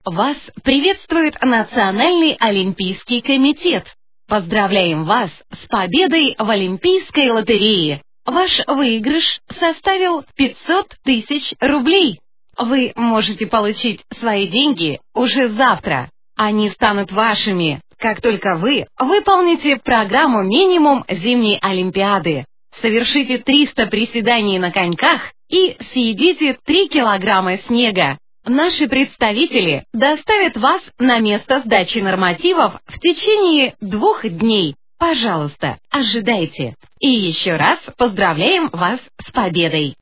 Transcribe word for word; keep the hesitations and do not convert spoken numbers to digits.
Вас приветствует Национальный олимпийский комитет. Поздравляем вас с победой в Олимпийской лотерее. Ваш выигрыш составил пятьсот тысяч рублей. Вы можете получить свои деньги уже завтра. Они станут вашими, как только вы выполните программу «Минимум зимней Олимпиады». Совершите триста приседаний на коньках и съедите три килограмма снега. Наши представители доставят вас на место сдачи нормативов в течение двух дней. Пожалуйста, ожидайте. И еще раз поздравляем вас с победой.